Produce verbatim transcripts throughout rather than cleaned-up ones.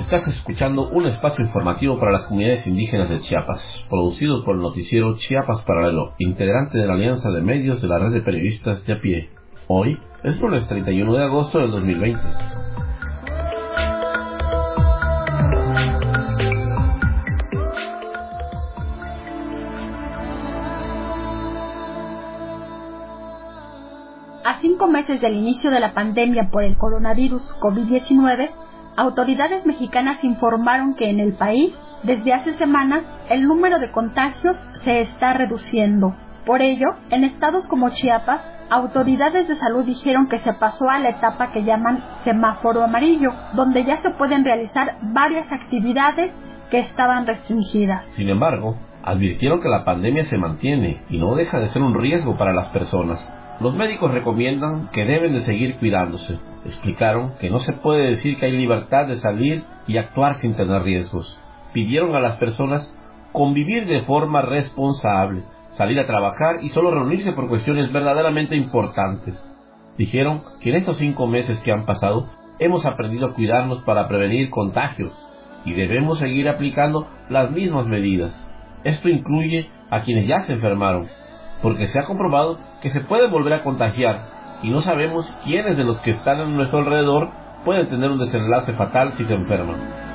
Estás escuchando un espacio informativo para las comunidades indígenas de Chiapas, producido por el noticiero Chiapas Paralelo, integrante de la Alianza de Medios de la Red de Periodistas de a pie. Hoy es lunes treinta y uno de agosto del dos mil veinte. A cinco meses del inicio de la pandemia por el coronavirus COVID diecinueve, autoridades mexicanas informaron que en el país, desde hace semanas, el número de contagios se está reduciendo. Por ello, en estados como Chiapas, autoridades de salud dijeron que se pasó a la etapa que llaman semáforo amarillo, donde ya se pueden realizar varias actividades que estaban restringidas. Sin embargo, advirtieron que la pandemia se mantiene y no deja de ser un riesgo para las personas. Los médicos recomiendan que deben de seguir cuidándose. Explicaron que no se puede decir que hay libertad de salir y actuar sin tener riesgos. Pidieron a las personas convivir de forma responsable, salir a trabajar y solo reunirse por cuestiones verdaderamente importantes. Dijeron que en estos cinco meses que han pasado hemos aprendido a cuidarnos para prevenir contagios y debemos seguir aplicando las mismas medidas. Esto incluye a quienes ya se enfermaron, porque se ha comprobado que se puede volver a contagiar y no sabemos quiénes de los que están a nuestro alrededor pueden tener un desenlace fatal si se enferman.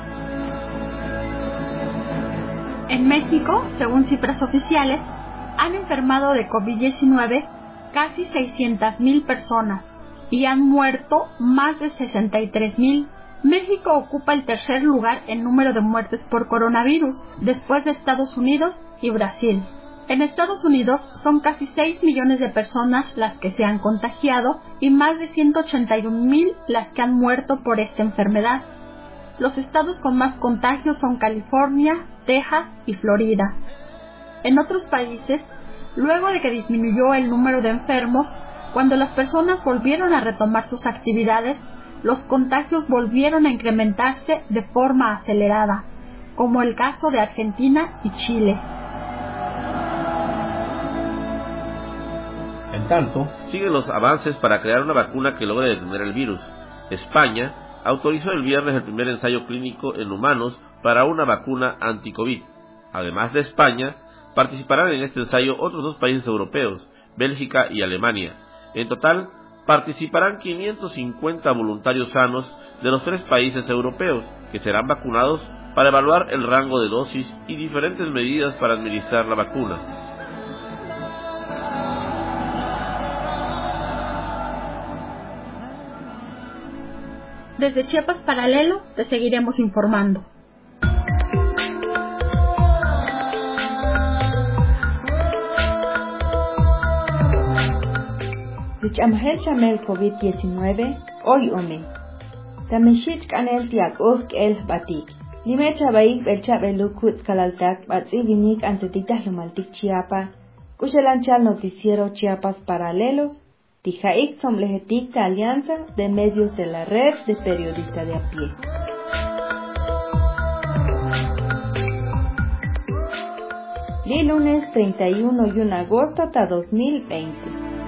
En México, según cifras oficiales, han enfermado de COVID diecinueve casi seiscientas mil personas y han muerto más de sesenta y tres mil. México ocupa el tercer lugar en número de muertes por coronavirus, después de Estados Unidos y Brasil. En Estados Unidos son casi seis millones de personas las que se han contagiado y más de ciento ochenta y un mil las que han muerto por esta enfermedad. Los estados con más contagios son California, Texas y Florida. En otros países, luego de que disminuyó el número de enfermos, cuando las personas volvieron a retomar sus actividades, los contagios volvieron a incrementarse de forma acelerada, como el caso de Argentina y Chile. En tanto, siguen los avances para crear una vacuna que logre detener el virus. España autorizó el viernes el primer ensayo clínico en humanos para una vacuna anti-COVID. Además de España, participarán en este ensayo otros dos países europeos, Bélgica y Alemania. En total, participarán quinientos cincuenta voluntarios sanos de los tres países europeos, que serán vacunados para evaluar el rango de dosis y diferentes medidas para administrar la vacuna. Desde Chiapas Paralelo te seguiremos informando. Lichamhel chamel COVID diecinueve, hoy ome. Tamishit kanel tiak uk el batik. Lime chabaik belcha belukut kalaltak batsi vinik antetitah lumaltik Chiapa. Kushelanchal noticiero Chiapas Paralelo. Tijaik somlejetik de Alianza de Medios de la Red de Periodistas de a pie. Li lunes treinta y uno de agosto hasta dos mil veinte.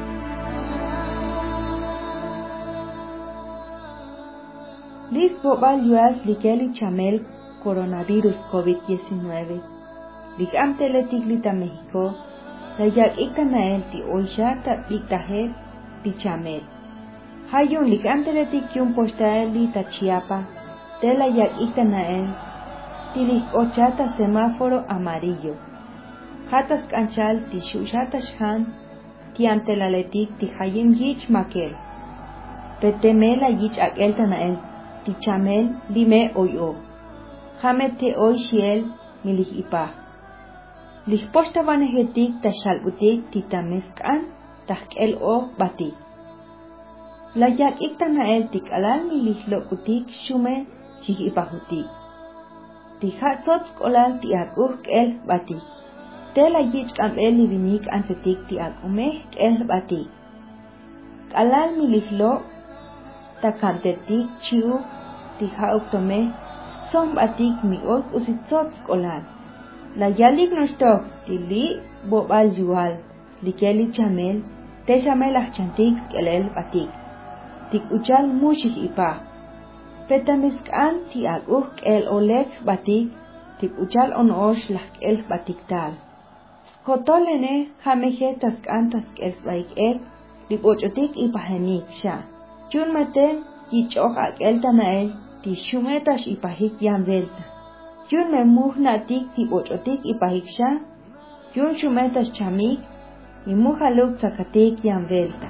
Lis bobal yuas likeli chamel coronavirus COVID diecinueve. Lik amteletik lita México. La yak ikanael ti oishata biktahel Tichamel. Hayun lik anteletik yun postael li ta Chiapa, tela yak itanael, tilik ochata semáforo amarillo. Hatas kanchal ti shushata shan, ti antelaletik ti hayim yich makel. Petemela yich akel tanael, Tichamel lime oyo. Hamet te oy shiel milik ipa. Lik posta vanejetik ta shalbutik ti tameskan, tahkel o bati. La yak iktanael tik alal milihlo kutik shume chik ipahutik. Tihat sots kolal ti akuk el bati. Tela yich kam el livinik ansetik ti akume el bati. Alal milihlo takantetik chiu tiha uktome som batik mi ok usit sots kolal. La yalik nostok ti li bobal yual likeli chamel te chamel achantik kelel batik. Tik uchal mushik ipa. Petamiskan ti aguk el olek batik, tip uchal on osh lak el batiktal. Skotolene jameje taskan task el baik ek, tip ochotik ipahenik sha. Chun meten yichok ak el tanael, ti shumetash ipahik yan velta. Chun me muhnatik tip ochotik ipahik sha, chun shumetash chamik, y muhaluk zakatik yan velta.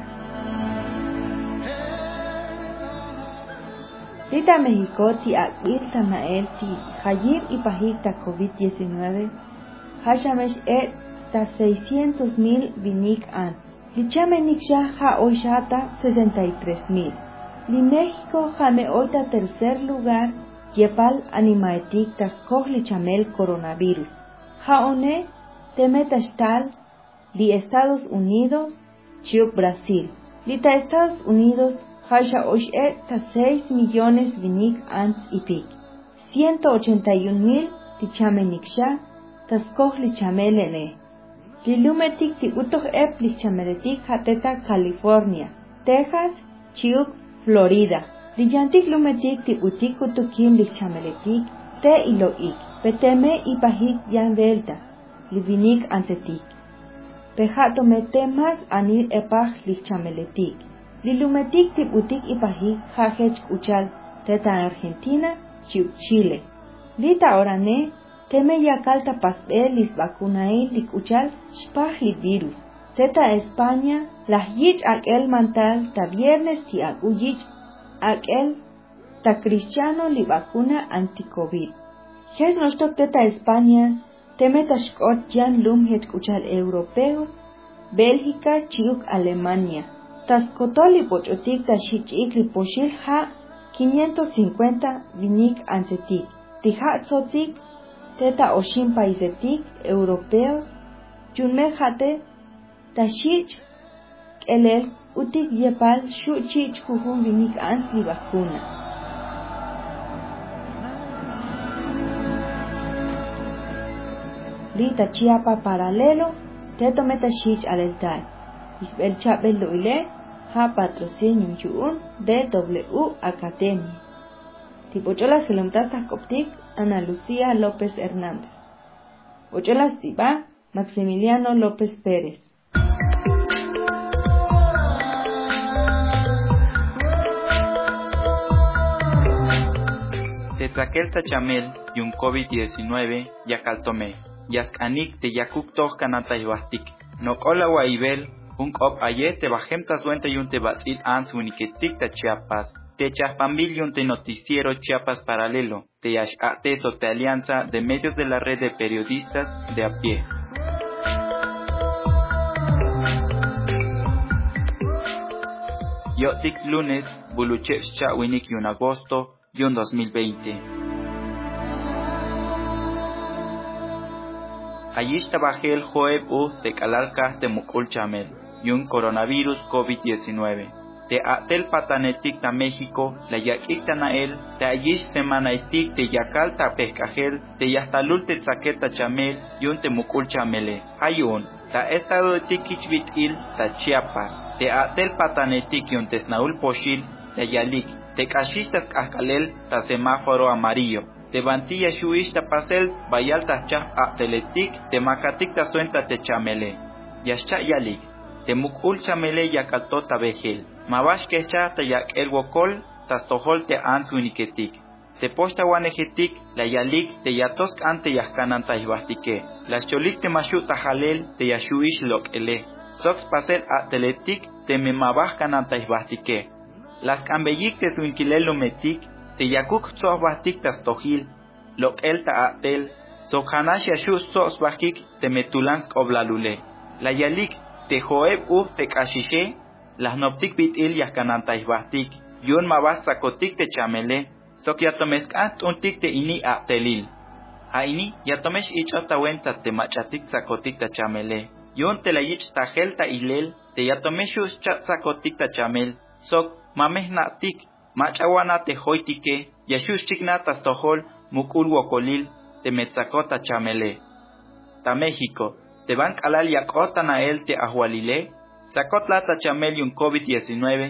Rita México ti akbil tanael ti Jayir y pajita COVID diecinueve, Hashamesh et ta seiscientos mil vinik an, Lichame niksha ha oishata sesenta y tres mil. Li México jame oita tercer lugar, Yepal animaetik tas koh lichamel coronavirus. Ha one temetashtal, li Estados Unidos, Chiuk Brasil. Lita Estados Unidos, Hasha Oshet ta seis millones vinik ants y pic. Ciento ochenta y un mil tichame niksha, tas koh lichamelene. Lilumetik ti utoh ep lichameletik hateta California, Texas, Chiuk, Florida. Liyantik lumetik ti utik utukim lichameletik, te iloik, peteme ipahik yan delta, livinik antetik. Pejato metemas anil epah lichameletik. Lilumetik tip utik ipahik hajech uchal teta Argentina, Chiuk Chile. Lita orane teme yakalta pasbel lis vacunail lik uchal shpah li virus. Teta España las yich aquel mantal ta viernes ti aguyich aquel ta cristiano li vacuna anti-COVID. Jes nostok teta España teme tashkot jan lum het uchal europeos, Bélgica, Chiuk Alemania. Tascotoli pochotik tashichik li poshil ha quinientos cincuenta vinik ansetik. Tija tzotik teta oshin paisetik europeos. Junme jate tashich elel utik yepal shuchich jujun vinik ans li vacuna. Lita Chiapa paralelo teto metashich aleltai. Isbel Chapel Loile, ha patrocinio yuun D W Academia. Tipocholas Gelomtastas Coptic, Ana Lucía López Hernández. Ocholas Tiba, Maximiliano López Pérez. Tetzaquel Tachamel y un COVID diecinueve, Yacaltome, Yaskanik de Yakuk Toch Kanatayhuastik, Nocola Guaibel, un cop ayer te bajem ta suenta y un te basil ans uniketik ta Chiapas, te chaspambil y un te noticiero Chiapas paralelo, te yashate so te alianza de medios de la red de periodistas de a pie. Yotik lunes, buluchef cha winik y un agosto y un dos mil veinte. Ayish tabajel joeb u te calalca te mukul chamel. Y un coronavirus COVID diecinueve. Te atel patanetik ta México, la yakik ta nael, te ayish semanaitik te yakal ta pescajel, te yastalul te tzaqueta chamel, y un te mukul chamele. Hayun, ta estado de tikichvit il, ta Chiapas, te atel patanetik y un tesnaul poshil, la yalik, te kashistas kaskalel, ta semáforo amarillo. Te vantilla shuish ta pasel, bayal ta chap ateletik, te makatik ta suenta te chamele. Yashcha yalik. Te mukul chamele yakalto tabejel. Mabash kecha ta yak el wokol, tastohol te ansuniketik. Te posta wanejetik, la yalik te yatosk ante yaskanan taibastike. Las cholik te mashu tajalel, te yashuish lok ele. Sox pasel ateletik, te me mabaj kanan taibastike. Las cambeyik te suinkilelo metik, te yakuk tsohbastik tastohil. Lok el ta atel, sokhanash yashu sosbakik, te metulansk oblalule. La yalik te joeb u te kashishe, las noptik bit il yaskanantaisbastik, yun mabas sakotik te chamele, sok yatomeskant untik te ini atelil. A ini yatomesh ich atawenta te machatik sakotik te chamele, yun te la yich tajel ta ilel, te yatomeshus chat sakotik te chamel, sok mameh natik, machawana te hoitike, yashush chikna tastohol, mukul wokolil, te metzakota chamele. Ta México. Te bank alal yakota na el te ahualile, sakotla ta chamel y un COVID diecinueve,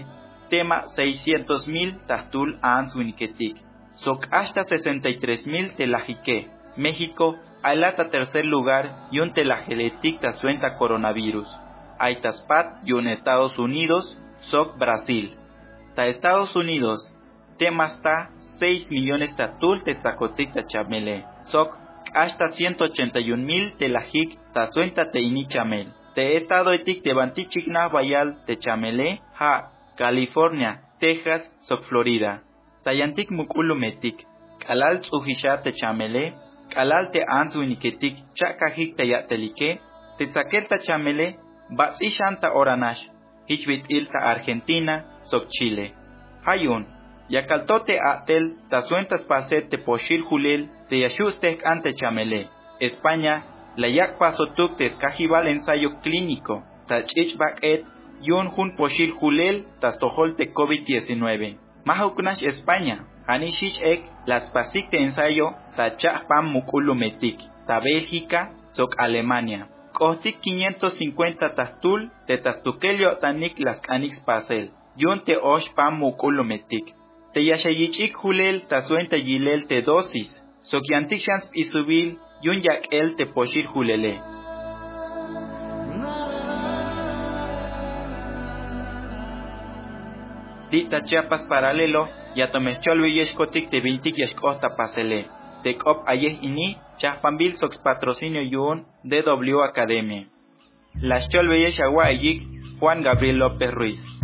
tema seiscientos mil tahtul answiniketik. Sok hasta sesenta y tres mil telajique. México, alata tercer lugar y un telajeletik tasuenta coronavirus. Aitaspat y un Estados Unidos, sok Brasil. Ta Estados Unidos, temas ta seis millones tatul tetzacotic tachamele. Sok hasta ciento ochenta y un mil telajik tasuenta teini chamel. Te estado etik tebantichikna bayal techamele, ha, California, Texas, sok Florida. Tayantik mukulumetik, kalal tsuhisha techamele, kalal te answiniketik chakajik teyatelike, tetzakel tachamele, batsishanta oranash, hichbit ilta Argentina, sok Chile. Hayun, yakaltote atel tasuentas paset te poshil julel te yashustek ante chamele. España, la yak pasotuk te kajibal ensayo clínico, tachich baket, yun jun poshil julel tastohol te COVID diecinueve. Mahuknash España, anishich ek las pasik te ensayo tachah pam mukulumetik, ta Bélgica, sok Alemania. Kohtik quinientos cincuenta tastul te tastukelio tanik las kanix pasel, yun te osh pam mukulumetik. Te yashayichik julel tasuenta yilel te dosis, sokyantik shans isubil yun yak el te poshir julele. Dita Chiapas paralelo, yatomechol villescotic te vintik yashkota pasele. Te cop ayeh ini, chahpambil sox patrocinio yun D W Academia. Las chol Juan Gabriel López Ruiz.